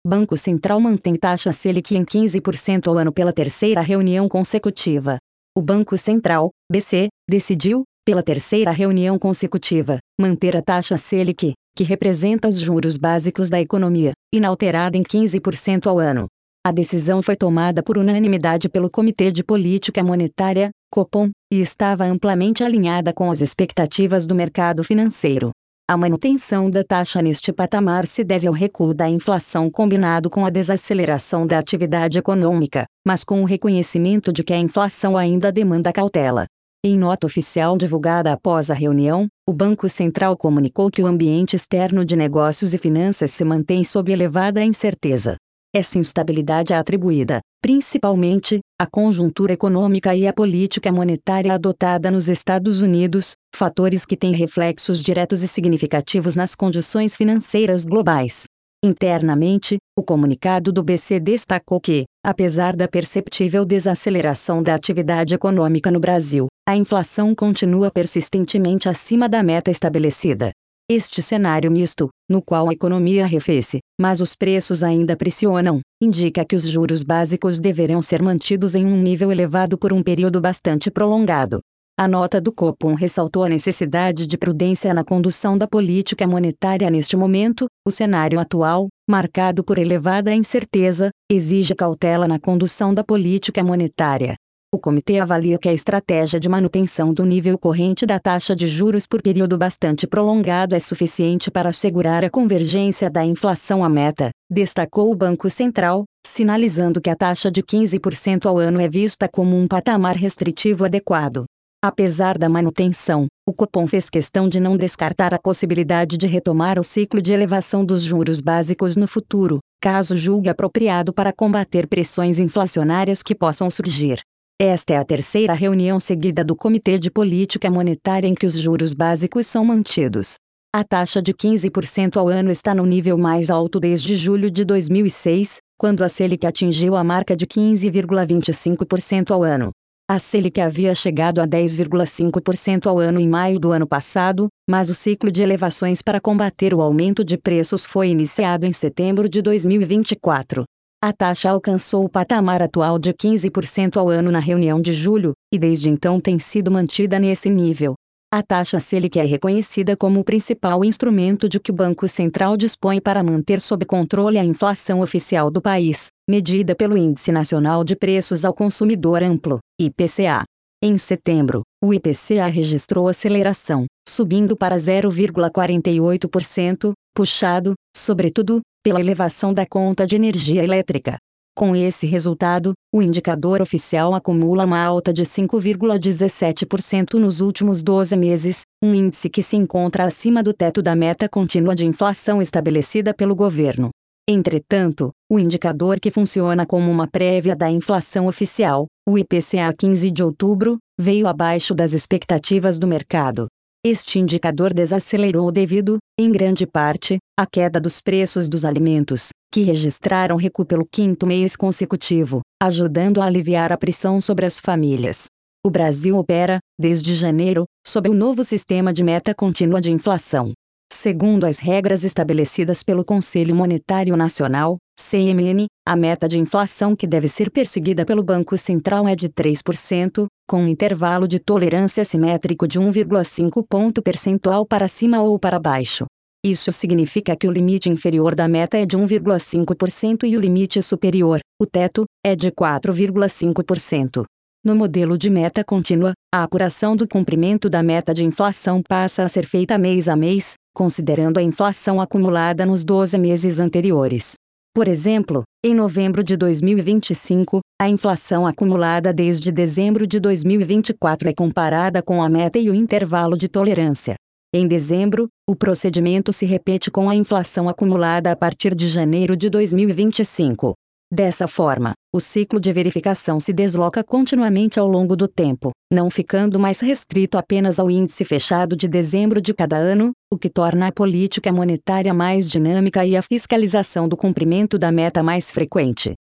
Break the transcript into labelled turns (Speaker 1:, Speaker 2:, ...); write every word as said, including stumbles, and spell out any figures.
Speaker 1: Banco Central mantém taxa Selic em quinze por cento ao ano pela terceira reunião consecutiva. O Banco Central, B C, decidiu, pela terceira reunião consecutiva, manter a taxa Selic, que representa os juros básicos da economia, inalterada em quinze por cento ao ano. A decisão foi tomada por unanimidade pelo Comitê de Política Monetária, Copom, e estava amplamente alinhada com as expectativas do mercado financeiro. A manutenção da taxa neste patamar se deve ao recuo da inflação combinado com a desaceleração da atividade econômica, mas com o reconhecimento de que a inflação ainda demanda cautela. Em nota oficial divulgada após a reunião, o Banco Central comunicou que o ambiente externo de negócios e finanças se mantém sob elevada incerteza. Essa instabilidade é atribuída, principalmente, à conjuntura econômica e à política monetária adotada nos Estados Unidos, fatores que têm reflexos diretos e significativos nas condições financeiras globais. Internamente, o comunicado do B C destacou que, apesar da perceptível desaceleração da atividade econômica no Brasil, a inflação continua persistentemente acima da meta estabelecida. Este cenário misto, no qual a economia arrefece, mas os preços ainda pressionam, indica que os juros básicos deverão ser mantidos em um nível elevado por um período bastante prolongado. A nota do Copom ressaltou a necessidade de prudência na condução da política monetária neste momento. O cenário atual, marcado por elevada incerteza, exige cautela na condução da política monetária. O comitê avalia que a estratégia de manutenção do nível corrente da taxa de juros por período bastante prolongado é suficiente para assegurar a convergência da inflação à meta, destacou o Banco Central, sinalizando que a taxa de quinze por cento ao ano é vista como um patamar restritivo adequado. Apesar da manutenção, o Copom fez questão de não descartar a possibilidade de retomar o ciclo de elevação dos juros básicos no futuro, caso julgue apropriado para combater pressões inflacionárias que possam surgir. Esta é a terceira reunião seguida do Comitê de Política Monetária em que os juros básicos são mantidos. A taxa de quinze por cento ao ano está no nível mais alto desde julho de dois mil e seis, quando a Selic atingiu a marca de quinze vírgula vinte e cinco por cento ao ano. A Selic havia chegado a dez vírgula cinco por cento ao ano em maio do ano passado, mas o ciclo de elevações para combater o aumento de preços foi iniciado em setembro de dois mil e vinte e quatro. A taxa alcançou o patamar atual de quinze por cento ao ano na reunião de julho, e desde então tem sido mantida nesse nível. A taxa Selic é reconhecida como o principal instrumento de que o Banco Central dispõe para manter sob controle a inflação oficial do país, medida pelo Índice Nacional de Preços ao Consumidor Amplo, I P C A. Em setembro, o I P C A registrou aceleração, subindo para zero vírgula quarenta e oito por cento, puxado, sobretudo, pela elevação da conta de energia elétrica. Com esse resultado, o indicador oficial acumula uma alta de cinco vírgula dezessete por cento nos últimos doze meses, um índice que se encontra acima do teto da meta contínua de inflação estabelecida pelo governo. Entretanto, o indicador que funciona como uma prévia da inflação oficial, o I P C A quinze de outubro, veio abaixo das expectativas do mercado. Este indicador desacelerou devido, em grande parte, à queda dos preços dos alimentos, que registraram recuo pelo quinto mês consecutivo, ajudando a aliviar a pressão sobre as famílias. O Brasil opera, desde janeiro, sob o novo sistema de meta contínua de inflação. Segundo as regras estabelecidas pelo Conselho Monetário Nacional, C M N, a meta de inflação que deve ser perseguida pelo Banco Central é de três por cento, com um intervalo de tolerância simétrico de um vírgula cinco ponto percentual para cima ou para baixo. Isso significa que o limite inferior da meta é de um vírgula cinco por cento e o limite superior, o teto, é de quatro vírgula cinco por cento. No modelo de meta contínua, a apuração do cumprimento da meta de inflação passa a ser feita mês a mês, considerando a inflação acumulada nos doze meses anteriores. Por exemplo, em novembro de dois mil e vinte e cinco, a inflação acumulada desde dezembro de dois mil e vinte e quatro é comparada com a meta e o intervalo de tolerância. Em dezembro, o procedimento se repete com a inflação acumulada a partir de janeiro de dois mil e vinte e cinco. Dessa forma, o ciclo de verificação se desloca continuamente ao longo do tempo, não ficando mais restrito apenas ao índice fechado de dezembro de cada ano, o que torna a política monetária mais dinâmica e a fiscalização do cumprimento da meta mais frequente.